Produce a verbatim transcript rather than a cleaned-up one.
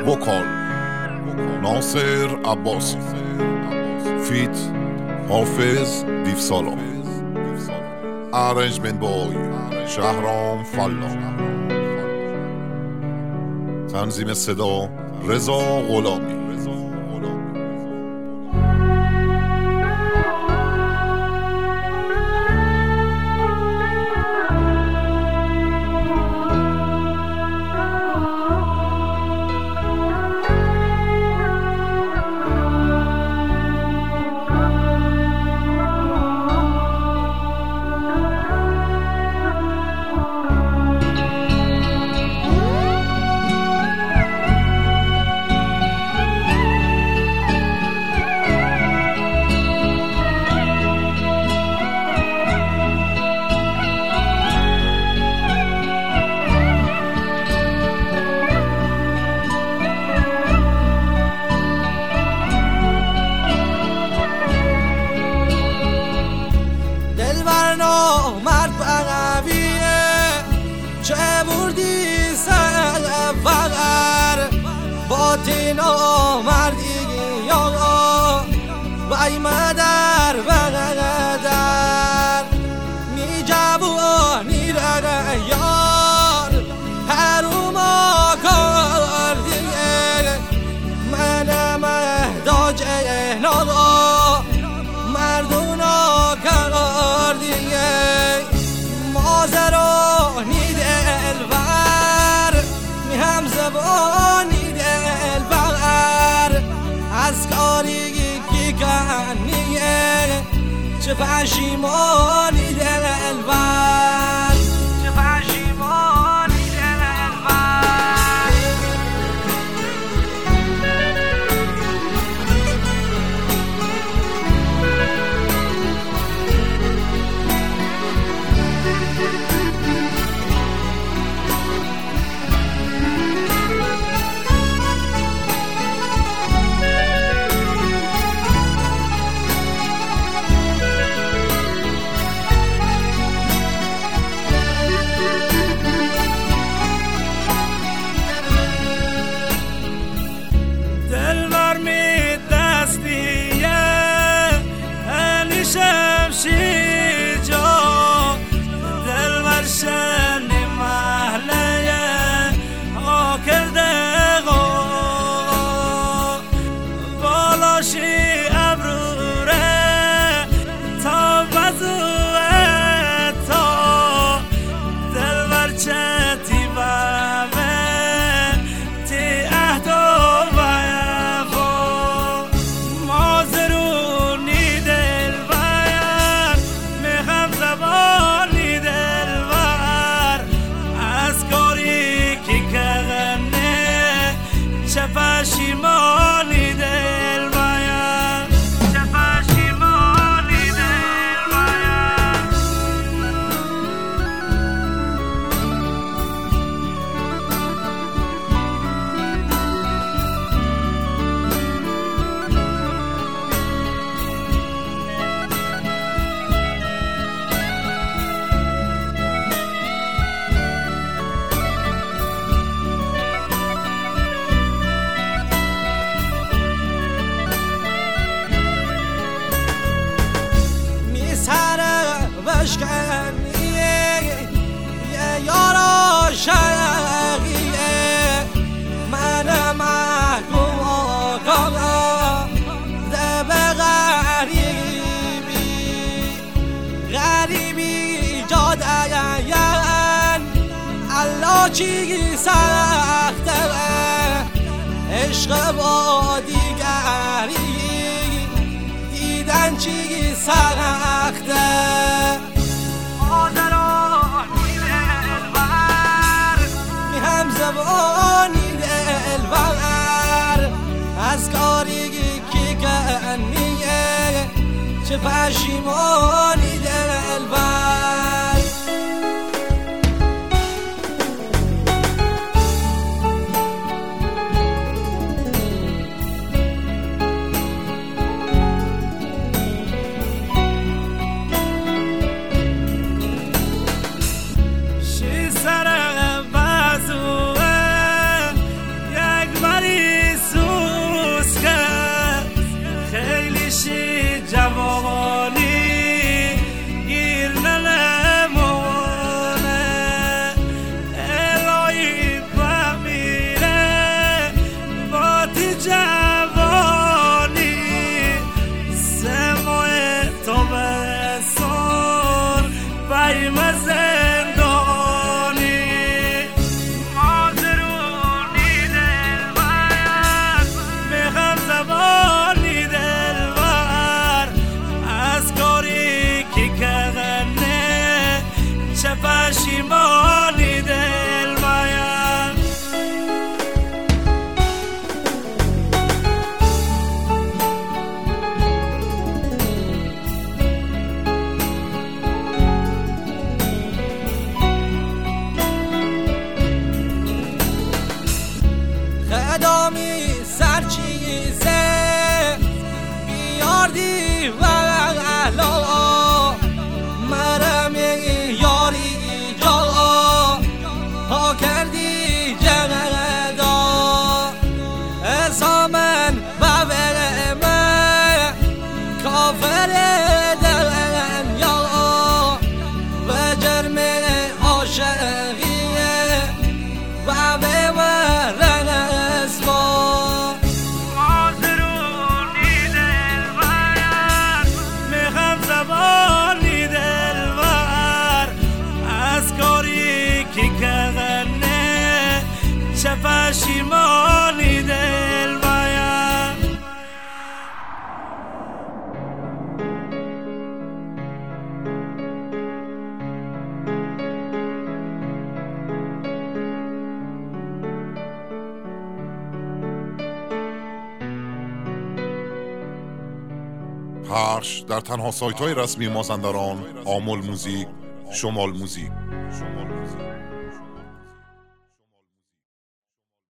وکال ناصر عباسی، فیت حافظ دیفسالار، ارنجمنت بای شهرام فلاح، تنظیم صدا رضا غلامی. چه بردی سر فقر باطن و مردی یا وای مادر بقدر می جوانی را یار هروما کردی من محتاج نگا مردونا کردی مازرانی دلبر می هم زبانی دلبر از کاری که کنیه چه پشیمانی دلبر چه پشیمانی دلبر پشیمانی دل باید چه پشیمانی دل باید بشکنیه یه یارا شرقیه من محکوم آقا ده به غریبی غریبی جادین الله چی سخته عشق با دیگری دیدن چی سخته زبانی دلبر از کاری که کنیه چه پشیمانی دلبر شی سر بازوه یک باری چه پشیمانی دل باید. پخش در تنها سایت های رسمی مازندران، آمل موزیک، شمال موزیک.